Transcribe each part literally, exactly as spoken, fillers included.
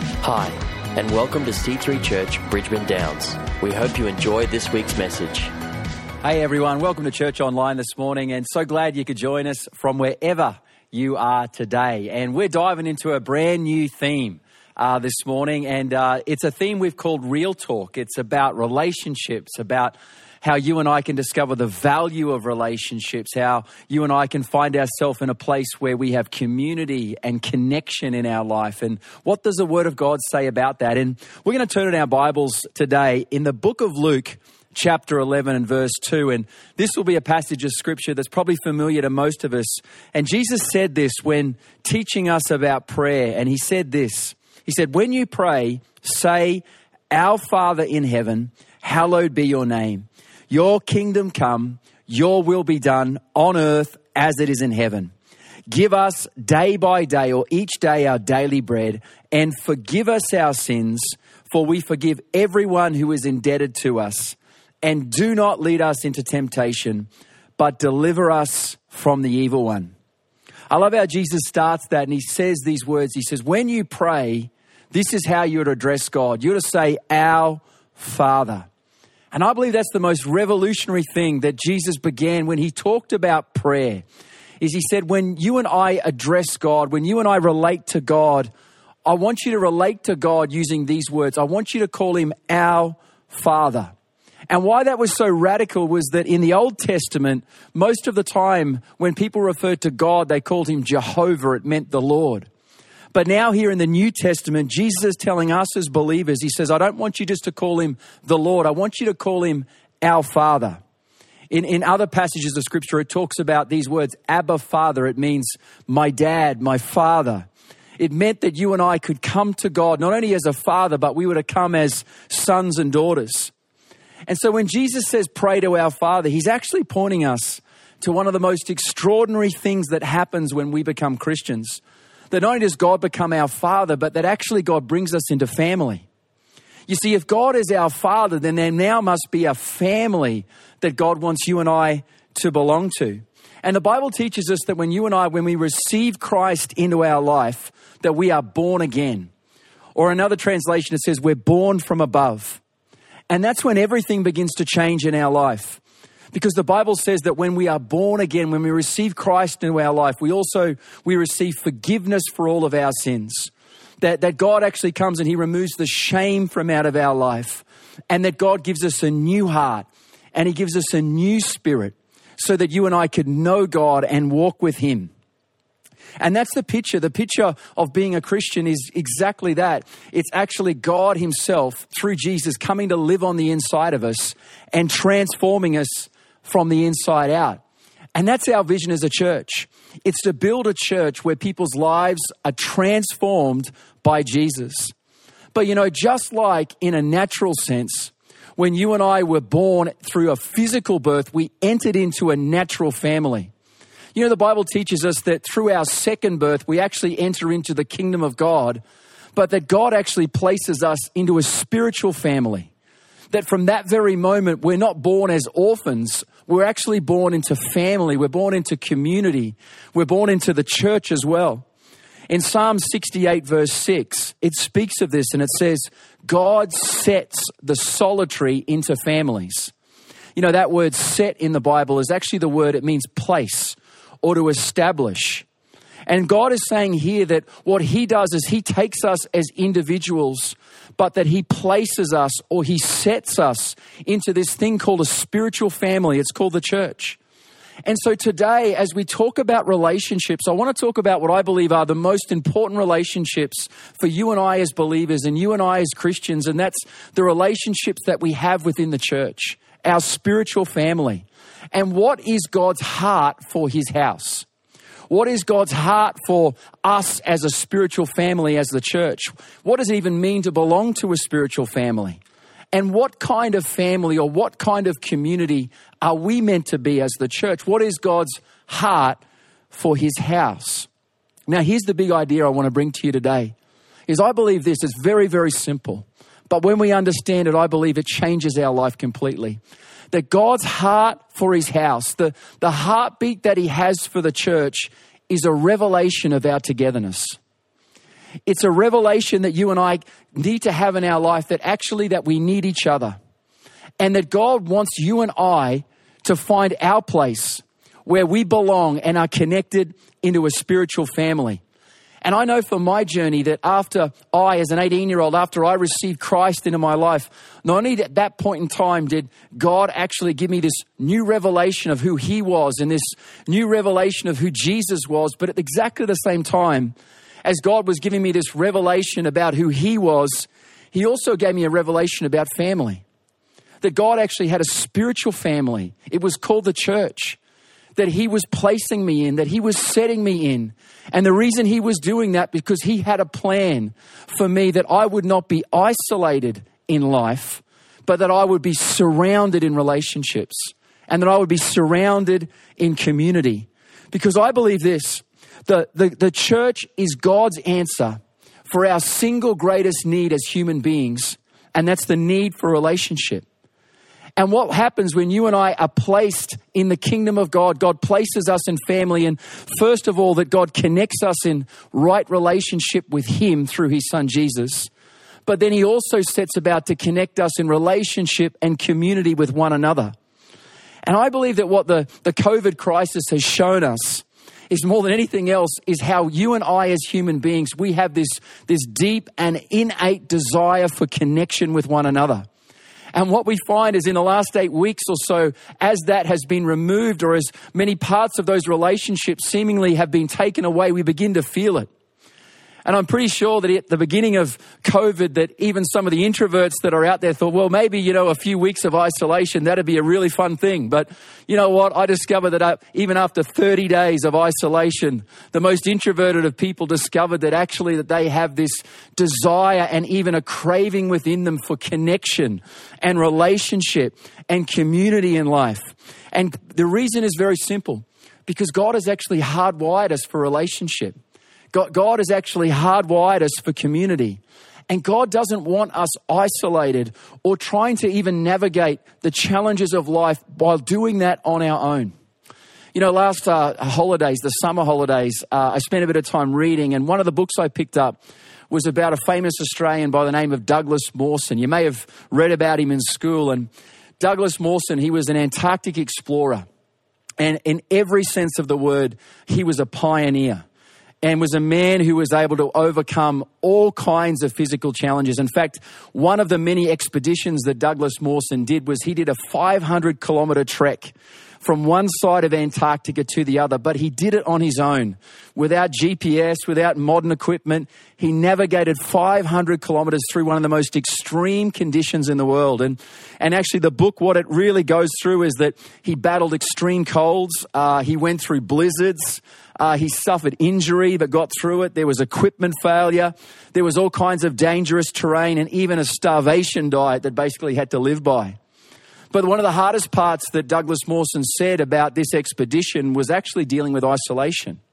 Hi, and welcome to C three Church, Bridgeman Downs. We hope you enjoy this week's message. Hey everyone, welcome to Church Online this morning, and so glad you could join us from wherever you are today. And we're diving into a brand new theme uh, this morning, and uh, it's a theme we've called Real Talk. It's about relationships, about how you and I can discover the value of relationships, how you and I can find ourselves in a place where we have community and connection in our life. And what does the Word of God say about that? And we're going to turn in our Bibles today in the book of Luke, chapter eleven and verse two. And this will be a passage of scripture that's probably familiar to most of us. And Jesus said this when teaching us about prayer. And he said this, he said, when you pray, say, our Father in heaven, hallowed be your name. Your kingdom come, your will be done on earth as it is in heaven. Give us day by day or each day our daily bread, and forgive us our sins, for we forgive everyone who is indebted to us. And do not lead us into temptation, but deliver us from the evil one. I love how Jesus starts that, and he says these words. He says, when you pray, this is how you're to address God. You're to say, our Father. And I believe that's the most revolutionary thing that Jesus began when he talked about prayer, is he said, when you and I address God, when you and I relate to God, I want you to relate to God using these words. I want you to call him our Father. And why that was so radical was that in the Old Testament, most of the time when people referred to God, they called him Jehovah. It meant the Lord. But now here in the New Testament, Jesus is telling us as believers, he says, I don't want you just to call him the Lord. I want you to call him our Father. In, in other passages of Scripture, it talks about these words, Abba, Father. It means my dad, my father. It meant that you and I could come to God, not only as a father, but we were to come as sons and daughters. And so when Jesus says pray to our Father, he's actually pointing us to one of the most extraordinary things that happens when we become Christians. That not only does God become our Father, but that actually God brings us into family. You see, if God is our Father, then there now must be a family that God wants you and I to belong to. And the Bible teaches us that when you and I, when we receive Christ into our life, that we are born again. Or another translation, it says we're born from above. And that's when everything begins to change in our life. Because the Bible says that when we are born again, when we receive Christ into our life, we also, we receive forgiveness for all of our sins. That, that God actually comes and he removes the shame from out of our life. And that God gives us a new heart and he gives us a new spirit so that you and I could know God and walk with him. And that's the picture. The picture of being a Christian is exactly that. It's actually God himself through Jesus coming to live on the inside of us and transforming us from the inside out. And that's our vision as a church. It's to build a church where people's lives are transformed by Jesus. But you know, just like in a natural sense, when you and I were born through a physical birth, we entered into a natural family. You know, the Bible teaches us that through our second birth, we actually enter into the kingdom of God, but that God actually places us into a spiritual family. That from that very moment, we're not born as orphans. We're actually born into family. We're born into community. We're born into the church as well. In Psalm sixty-eight, verse six, it speaks of this and it says, God sets the solitary into families. You know, that word set in the Bible is actually the word, it means place or to establish. And God is saying here that what he does is he takes us as individuals, but that he places us or he sets us into this thing called a spiritual family. It's called the church. And so today, as we talk about relationships, I want to talk about what I believe are the most important relationships for you and I as believers and you and I as Christians. And that's the relationships that we have within the church, our spiritual family. And what is God's heart for his house? What is God's heart for us as a spiritual family, as the church? What does it even mean to belong to a spiritual family? And what kind of family or what kind of community are we meant to be as the church? What is God's heart for his house? Now, here's the big idea I want to bring to you today, is I believe this is very, very simple. But when we understand it, I believe it changes our life completely. That God's heart for his house, the, the heartbeat that he has for the church, is a revelation of our togetherness. It's a revelation that you and I need to have in our life, that actually that we need each other. And that God wants you and I to find our place where we belong and are connected into a spiritual family. And I know from my journey that after I, as an eighteen-year-old, after I received Christ into my life, not only at that point in time did God actually give me this new revelation of who he was and this new revelation of who Jesus was, but at exactly the same time as God was giving me this revelation about who he was, he also gave me a revelation about family. That God actually had a spiritual family. It was called the church. That he was placing me in, that he was setting me in. And the reason he was doing that, because he had a plan for me that I would not be isolated in life, but that I would be surrounded in relationships and that I would be surrounded in community. Because I believe this, the, the, the church is God's answer for our single greatest need as human beings, and that's the need for relationship. And what happens when you and I are placed in the kingdom of God? God places us in family, and first of all, that God connects us in right relationship with him through his son Jesus. But then he also sets about to connect us in relationship and community with one another. And I believe that what the, the COVID crisis has shown us is more than anything else is how you and I as human beings, we have this, this deep and innate desire for connection with one another. And what we find is in the last eight weeks or so, as that has been removed or as many parts of those relationships seemingly have been taken away, we begin to feel it. And I'm pretty sure that at the beginning of COVID, that even some of the introverts that are out there thought, well, maybe, you know, a few weeks of isolation, that'd be a really fun thing. But you know what? I discovered that even after thirty days of isolation, the most introverted of people discovered that actually that they have this desire and even a craving within them for connection and relationship and community in life. And the reason is very simple, because God has actually hardwired us for relationship. God has actually hardwired us for community. And God doesn't want us isolated or trying to even navigate the challenges of life while doing that on our own. You know, last uh, holidays, the summer holidays, uh, I spent a bit of time reading, and one of the books I picked up was about a famous Australian by the name of Douglas Mawson. You may have read about him in school. And Douglas Mawson, he was an Antarctic explorer. And in every sense of the word, he was a pioneer. And was a man who was able to overcome all kinds of physical challenges. In fact, one of the many expeditions that Douglas Mawson did was he did a five hundred kilometer trek from one side of Antarctica to the other, but he did it on his own, without G P S, without modern equipment. He navigated five hundred kilometers through one of the most extreme conditions in the world. And and actually the book, what it really goes through is that he battled extreme colds. Uh, he went through blizzards. Uh, he suffered injury but got through it. There was equipment failure. There was all kinds of dangerous terrain and even a starvation diet that basically had to live by. But one of the hardest parts that Douglas Mawson said about this expedition was actually dealing with isolation.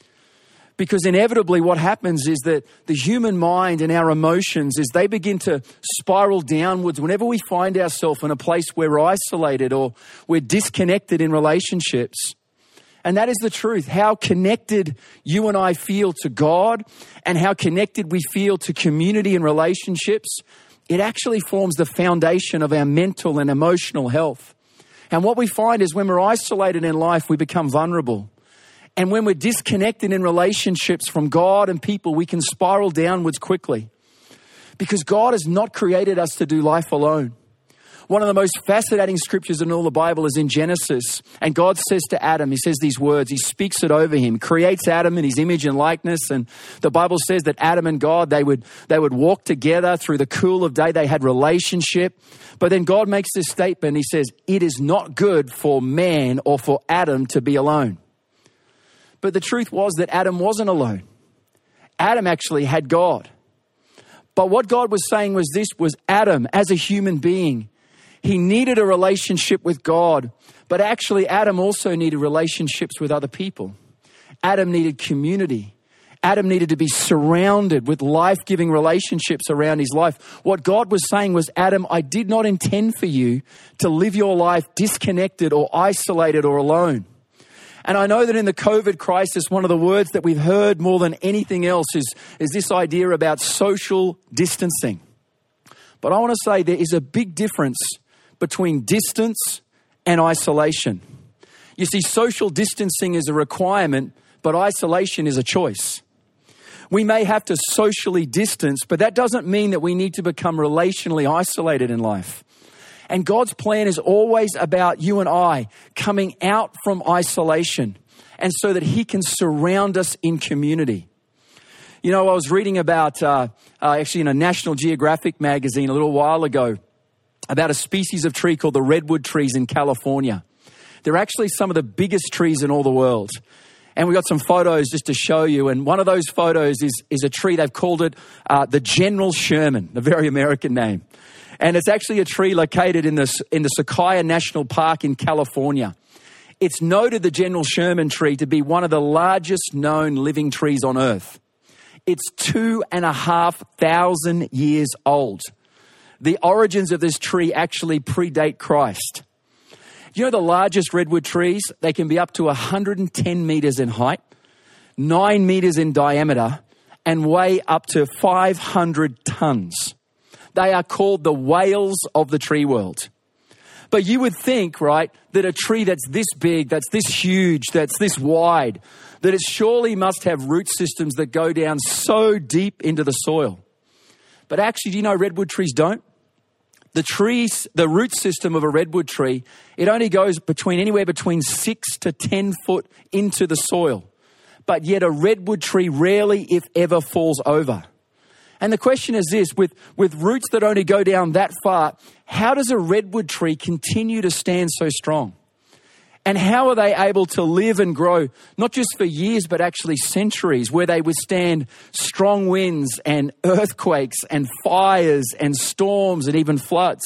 Because inevitably what happens is that the human mind and our emotions, is they begin to spiral downwards whenever we find ourselves in a place where we're isolated or we're disconnected in relationships. And that is the truth. How connected you and I feel to God and how connected we feel to community and relationships, it actually forms the foundation of our mental and emotional health. And what we find is when we're isolated in life, we become vulnerable. And when we're disconnected in relationships from God and people, we can spiral downwards quickly. Because God has not created us to do life alone. One of the most fascinating scriptures in all the Bible is in Genesis. And God says to Adam, he says these words, he speaks it over him, creates Adam in his image and likeness. And the Bible says that Adam and God, they would, they would walk together through the cool of day. They had relationship. But then God makes this statement. He says, it is not good for man or for Adam to be alone. But the truth was that Adam wasn't alone. Adam actually had God. But what God was saying was this, was Adam as a human being, he needed a relationship with God, but actually Adam also needed relationships with other people. Adam needed community. Adam needed to be surrounded with life-giving relationships around his life. What God was saying was, Adam, I did not intend for you to live your life disconnected or isolated or alone. And I know that in the COVID crisis, one of the words that we've heard more than anything else is, is this idea about social distancing. But I want to say there is a big difference between distance and isolation. You see, social distancing is a requirement, but isolation is a choice. We may have to socially distance, but that doesn't mean that we need to become relationally isolated in life. And God's plan is always about you and I coming out from isolation, and so that he can surround us in community. You know, I was reading about, uh, uh, actually in a National Geographic magazine a little while ago, about a species of tree called the redwood trees in California. They're actually some of the biggest trees in all the world. And we got some photos just to show you. And one of those photos is, is a tree. They've called it uh, the General Sherman, a very American name. And it's actually a tree located in the, in the Sequoia National Park in California. It's noted, the General Sherman tree, to be one of the largest known living trees on earth. It's two and a half thousand years old. The origins of this tree actually predate Christ. You know the largest redwood trees? They can be up to one hundred ten meters in height, nine meters in diameter, and weigh up to five hundred tons. They are called the whales of the tree world. But you would think, right, that a tree that's this big, that's this huge, that's this wide, that it surely must have root systems that go down so deep into the soil. But actually, do you know redwood trees don't? The trees, the root system of a redwood tree, it only goes between anywhere between six to ten foot into the soil. But yet a redwood tree rarely, if ever, falls over. And the question is this, with, with roots that only go down that far, how does a redwood tree continue to stand so strong? And how are they able to live and grow, not just for years, but actually centuries, where they withstand strong winds and earthquakes and fires and storms and even floods?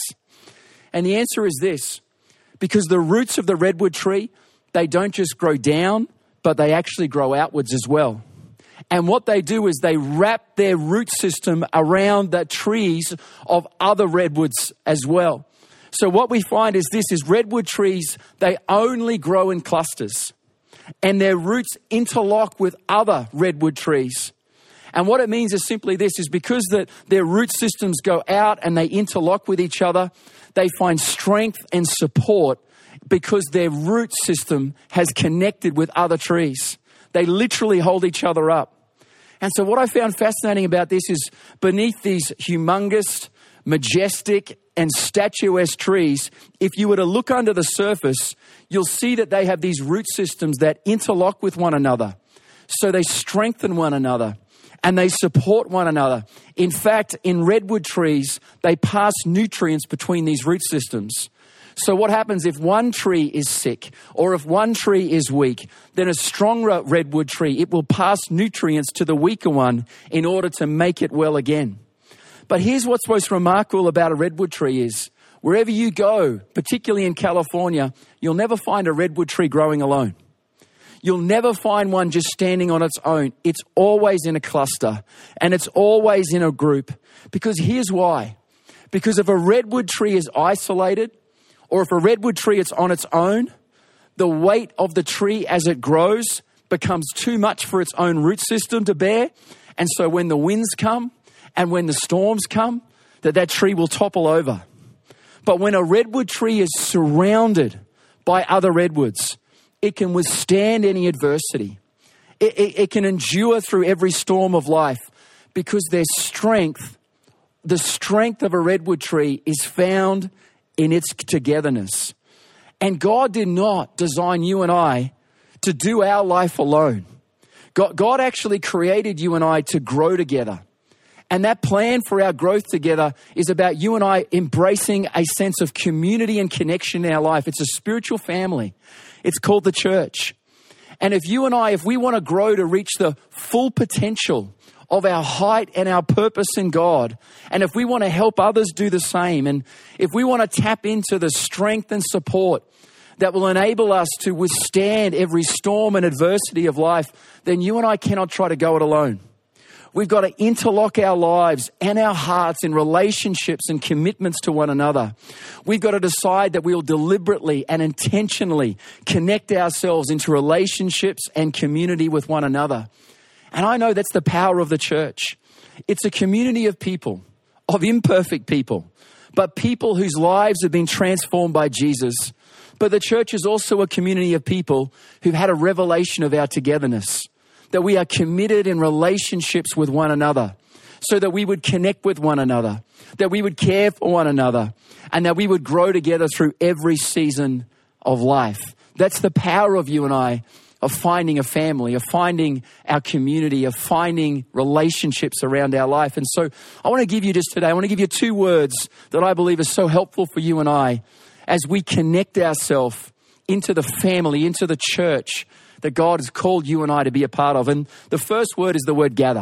And the answer is this, because the roots of the redwood tree, they don't just grow down, but they actually grow outwards as well. And what they do is they wrap their root system around the trees of other redwoods as well. So what we find is this, is redwood trees, they only grow in clusters. And their roots interlock with other redwood trees. And what it means is simply this, is because that their root systems go out and they interlock with each other, they find strength and support because their root system has connected with other trees. They literally hold each other up. And so what I found fascinating about this is beneath these humongous, majestic and statuesque trees, if you were to look under the surface, you'll see that they have these root systems that interlock with one another. So they strengthen one another and they support one another. In fact, in redwood trees, they pass nutrients between these root systems. So what happens if one tree is sick or if one tree is weak, then a stronger redwood tree, it will pass nutrients to the weaker one in order to make it well again. But here's what's most remarkable about a redwood tree is wherever you go, particularly in California, you'll never find a redwood tree growing alone. You'll never find one just standing on its own. It's always in a cluster and it's always in a group, because here's why. Because if a redwood tree is isolated, or if a redwood tree is on its own, the weight of the tree as it grows becomes too much for its own root system to bear. And so when the winds come and when the storms come, that that tree will topple over. But when a redwood tree is surrounded by other redwoods, it can withstand any adversity. It, it, it can endure through every storm of life, because their strength, the strength of a redwood tree is found in its togetherness. And God did not design you and I to do our life alone. God, God actually created you and I to grow together. And that plan for our growth together is about you and I embracing a sense of community and connection in our life. It's a spiritual family. It's called the church. And if you and I, if we want to grow to reach the full potential of our height and our purpose in God, and if we want to help others do the same, and if we want to tap into the strength and support that will enable us to withstand every storm and adversity of life, then you and I cannot try to go it alone. We've got to interlock our lives and our hearts in relationships and commitments to one another. We've got to decide that we will deliberately and intentionally connect ourselves into relationships and community with one another. And I know that's the power of the church. It's a community of people, of imperfect people, but people whose lives have been transformed by Jesus. But the church is also a community of people who've had a revelation of our togetherness, that we are committed in relationships with one another so that we would connect with one another, that we would care for one another, and that we would grow together through every season of life. That's the power of you and I, of finding a family, of finding our community, of finding relationships around our life. And so I want to give you just today, I want to give you two words that I believe are so helpful for you and I as we connect ourselves into the family, into the church that God has called you and I to be a part of. And the first word is the word gather.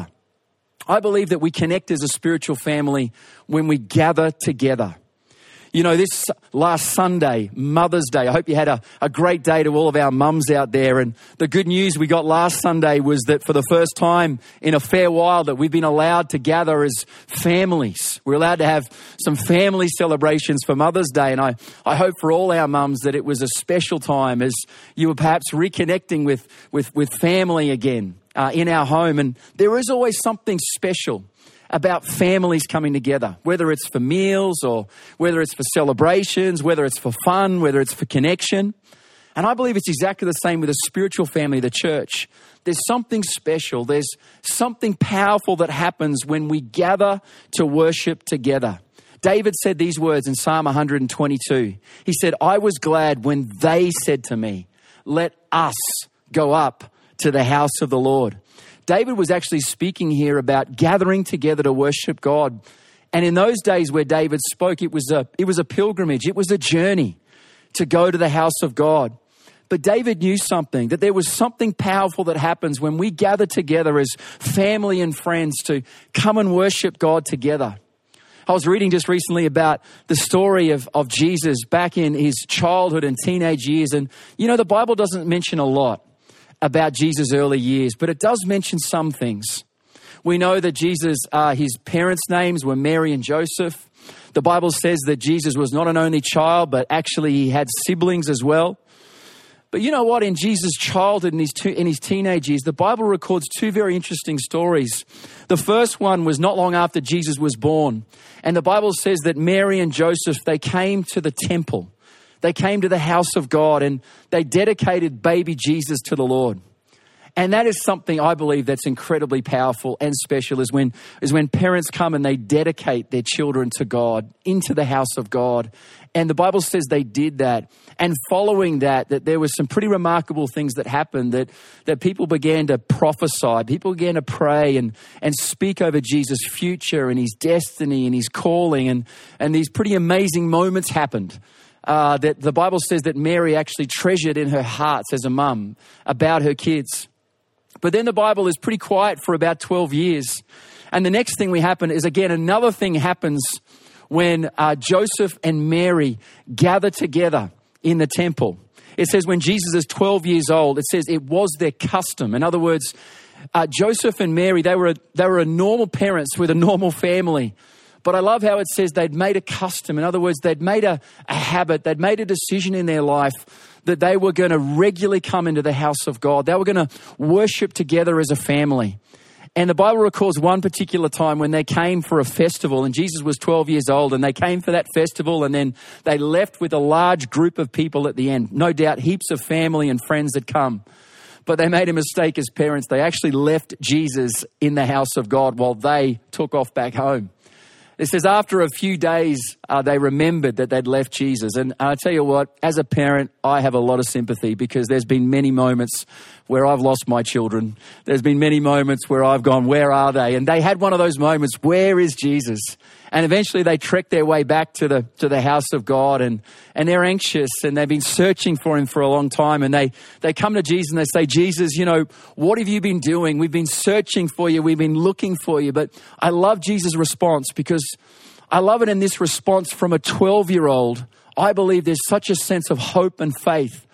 I believe that we connect as a spiritual family when we gather together. You know, this last Sunday, Mother's Day, I hope you had a, a great day to all of our mums out there. And the good news we got last Sunday was that for the first time in a fair while that we've been allowed to gather as families. We're allowed to have some family celebrations for Mother's Day. And I, I hope for all our mums that it was a special time as you were perhaps reconnecting with, with, with family again uh, in our home. And there is always something special about families coming together, whether it's for meals or whether it's for celebrations, whether it's for fun, whether it's for connection. And I believe it's exactly the same with a spiritual family, the church. There's something special. There's something powerful that happens when we gather to worship together. David said these words in Psalm one twenty-two. He said, I was glad when they said to me, let us go up to the house of the Lord. David was actually speaking here about gathering together to worship God. And in those days where David spoke, it was a, it was a pilgrimage. It was a journey to go to the house of God. But David knew something, that there was something powerful that happens when we gather together as family and friends to come and worship God together. I was reading just recently about the story of, of Jesus back in his childhood and teenage years. And, you know, the Bible doesn't mention a lot about Jesus' early years, but it does mention some things. We know that Jesus, uh, his parents' names were Mary and Joseph. The Bible says that Jesus was not an only child, but actually he had siblings as well. But you know what? In Jesus' childhood and his, two, in his teenage years, the Bible records two very interesting stories. The first one was not long after Jesus was born. And the Bible says that Mary and Joseph, they came to the temple. They came to the house of God and they dedicated baby Jesus to the Lord. And that is something I believe that's incredibly powerful and special is when, is when parents come and they dedicate their children to God, into the house of God. And the Bible says they did that. And following that, that there was some pretty remarkable things that happened, that, that people began to prophesy, people began to pray and, and speak over Jesus' future and his destiny and his calling. And, and these pretty amazing moments happened. Uh, that the Bible says that Mary actually treasured in her heart as a mum about her kids. But then the Bible is pretty quiet for about twelve years. And the next thing we happen is, again, another thing happens when uh, Joseph and Mary gather together in the temple. It says when Jesus is twelve years old, it says it was their custom. In other words, uh, Joseph and Mary, they were, they were a normal parents with a normal family. But I love how it says they'd made a custom. In other words, they'd made a, a habit. They'd made a decision in their life that they were going to regularly come into the house of God. They were going to worship together as a family. And the Bible records one particular time when they came for a festival, and Jesus was twelve years old, and they came for that festival, and then they left with a large group of people at the end. No doubt heaps of family and friends had come. But they made a mistake as parents. They actually left Jesus in the house of God while they took off back home. It says after a few days, uh, they remembered that they'd left Jesus. And I tell you what, as a parent, I have a lot of sympathy because there's been many moments where I've lost my children. There's been many moments where I've gone, where are they? And they had one of those moments, where is Jesus? And eventually they trekked their way back to the to the house of God, and, and they're anxious and they've been searching for him for a long time. And they, they come to Jesus and they say, Jesus, you know, what have you been doing? We've been searching for you. We've been looking for you. But I love Jesus' response because I love it in this response from a twelve-year-old. I believe there's such a sense of hope and faith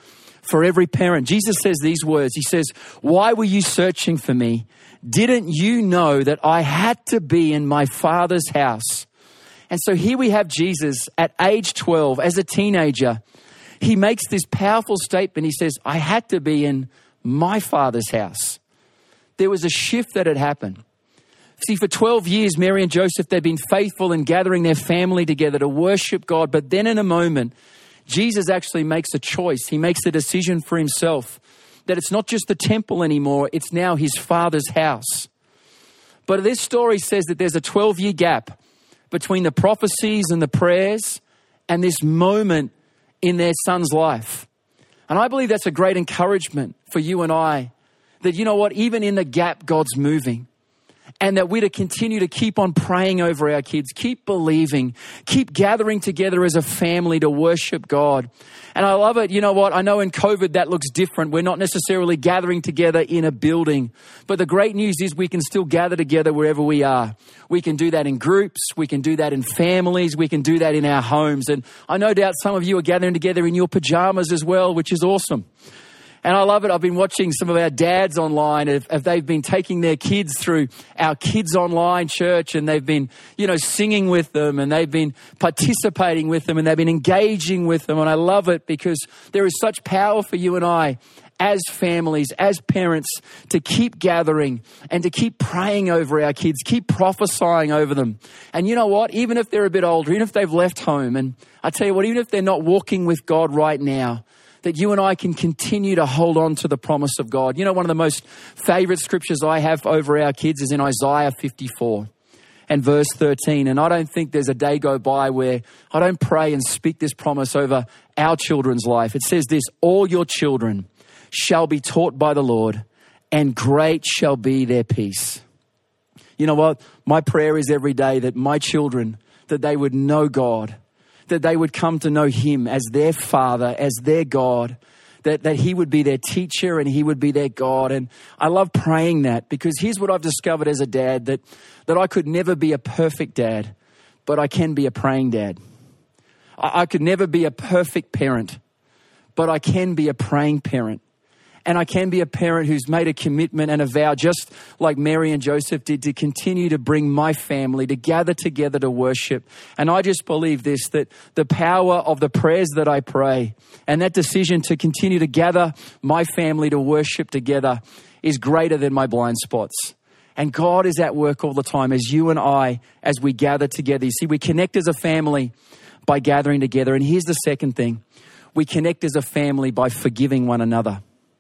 for every parent. Jesus says these words. He says, why were you searching for me? Didn't you know that I had to be in my Father's house? And so here we have Jesus at age twelve, as a teenager. He makes this powerful statement. He says, I had to be in my Father's house. There was a shift that had happened. See, for twelve years, Mary and Joseph, they've been faithful in gathering their family together to worship God. But then in a moment, Jesus actually makes a choice. He makes a decision for himself that it's not just the temple anymore, it's now his Father's house. But this story says that there's a twelve-year gap between the prophecies and the prayers and this moment in their son's life. And I believe that's a great encouragement for you and I, that, you know what, even in the gap, God's moving. And that we're to continue to keep on praying over our kids, keep believing, keep gathering together as a family to worship God. And I love it. You know what? I know in COVID that looks different. We're not necessarily gathering together in a building. But the great news is we can still gather together wherever we are. We can do that in groups. We can do that in families. We can do that in our homes. And I no doubt some of you are gathering together in your pajamas as well, which is awesome. And I love it. I've been watching some of our dads online. If, if they've been taking their kids through our kids online church, and they've been, you know, singing with them, and they've been participating with them, and they've been engaging with them. And I love it because there is such power for you and I as families, as parents, to keep gathering and to keep praying over our kids, keep prophesying over them. And you know what? Even if they're a bit older, even if they've left home, and I tell you what, even if they're not walking with God right now, that you and I can continue to hold on to the promise of God. You know, one of the most favorite scriptures I have over our kids is in Isaiah fifty-four and verse thirteen. And I don't think there's a day go by where I don't pray and speak this promise over our children's life. It says this, all your children shall be taught by the Lord, and great shall be their peace. You know what? My prayer is every day that my children, that they would know God, that they would come to know him as their Father, as their God, that, that he would be their teacher and he would be their God. And I love praying that, because here's what I've discovered as a dad, that, that I could never be a perfect dad, but I can be a praying dad. I, I could never be a perfect parent, but I can be a praying parent. And I can be a parent who's made a commitment and a vow, just like Mary and Joseph did, to continue to bring my family to gather together to worship. And I just believe this, that the power of the prayers that I pray and that decision to continue to gather my family to worship together is greater than my blind spots. And God is at work all the time as you and I, as we gather together. You see, we connect as a family by gathering together. And here's the second thing. We connect as a family by forgiving one another.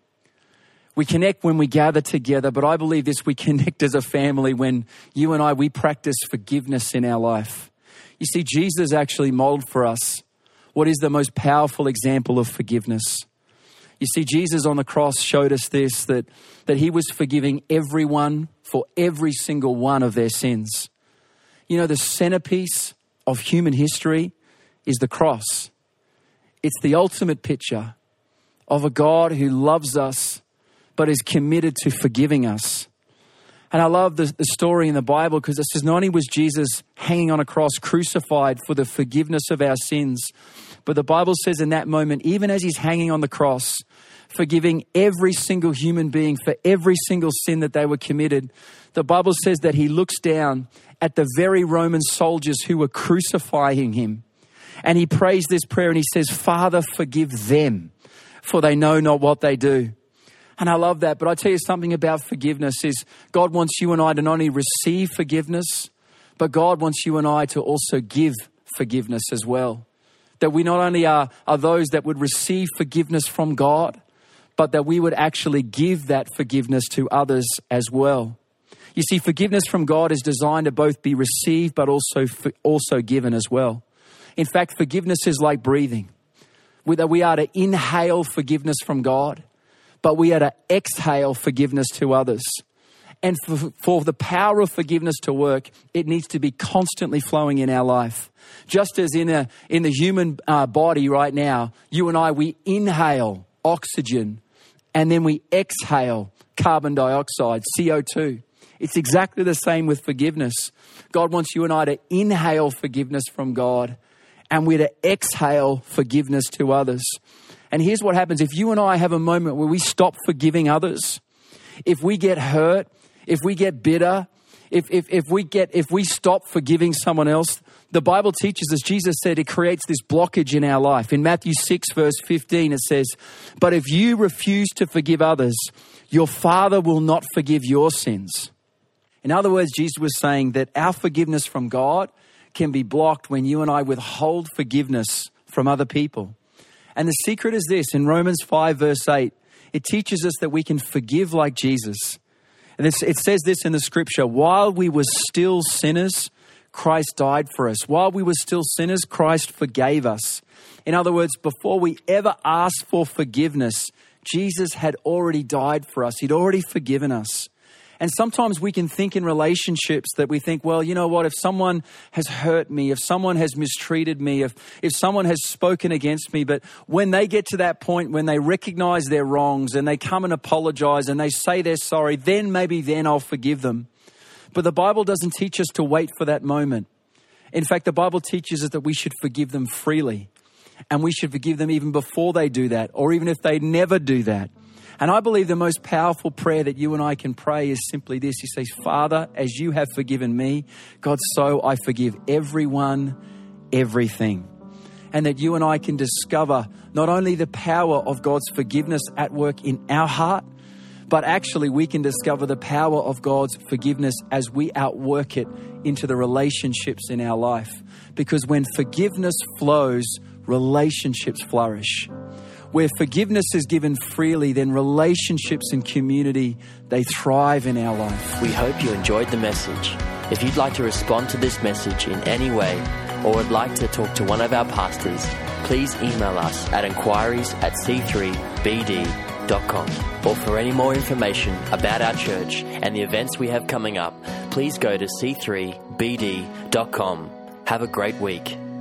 We connect when we gather together, but I believe this, we connect as a family when you and I, we practice forgiveness in our life. You see, Jesus actually modeled for us what is the most powerful example of forgiveness. You see, Jesus on the cross showed us this, that, that he was forgiving everyone for every single one of their sins. You know, the centerpiece of human history is the cross. It's the ultimate picture of a God who loves us but is committed to forgiving us. And I love the, the story in the Bible, because it says not only was Jesus hanging on a cross, crucified for the forgiveness of our sins, but the Bible says in that moment, even as he's hanging on the cross, forgiving every single human being for every single sin that they were committed, the Bible says that he looks down at the very Roman soldiers who were crucifying him. And he prays this prayer and he says, Father, forgive them, for they know not what they do. And I love that. But I tell you something about forgiveness is God wants you and I to not only receive forgiveness, but God wants you and I to also give forgiveness as well. That we not only are, are those that would receive forgiveness from God, but that we would actually give that forgiveness to others as well. You see, forgiveness from God is designed to both be received, but also, also given as well. In fact, forgiveness is like breathing. That we are to inhale forgiveness from God, but we are to exhale forgiveness to others. And for, for the power of forgiveness to work, it needs to be constantly flowing in our life. Just as in a in the human uh, body right now, you and I, we inhale oxygen and then we exhale carbon dioxide, C O two. It's exactly the same with forgiveness. God wants you and I to inhale forgiveness from God, and we're to exhale forgiveness to others. And here's what happens. If you and I have a moment where we stop forgiving others, if we get hurt, if we get bitter, if, if, if we get, if we stop forgiving someone else, the Bible teaches us, Jesus said, it creates this blockage in our life. In Matthew six, verse fifteen, it says, but if you refuse to forgive others, your Father will not forgive your sins. In other words, Jesus was saying that our forgiveness from God can be blocked when you and I withhold forgiveness from other people. And the secret is this, in Romans five, verse eight, it teaches us that we can forgive like Jesus. And it's, it says this in the scripture, while we were still sinners, Christ died for us. While we were still sinners, Christ forgave us. In other words, before we ever asked for forgiveness, Jesus had already died for us. He'd already forgiven us. And sometimes we can think in relationships that we think, well, you know what, if someone has hurt me, if someone has mistreated me, if, if someone has spoken against me, but when they get to that point, when they recognize their wrongs and they come and apologize and they say they're sorry, then maybe then I'll forgive them. But the Bible doesn't teach us to wait for that moment. In fact, the Bible teaches us that we should forgive them freely. And we should forgive them even before they do that, or even if they never do that. And I believe the most powerful prayer that you and I can pray is simply this. He says, Father, as you have forgiven me, God, so I forgive everyone, everything. And that you and I can discover not only the power of God's forgiveness at work in our heart, but actually we can discover the power of God's forgiveness as we outwork it into the relationships in our life. Because when forgiveness flows, relationships flourish. Where forgiveness is given freely, then relationships and community, they thrive in our life. We hope you enjoyed the message. If you'd like to respond to this message in any way or would like to talk to one of our pastors, please email us at inquiries at c three b d dot com. Or for any more information about our church and the events we have coming up, please go to c three b d dot com. Have a great week.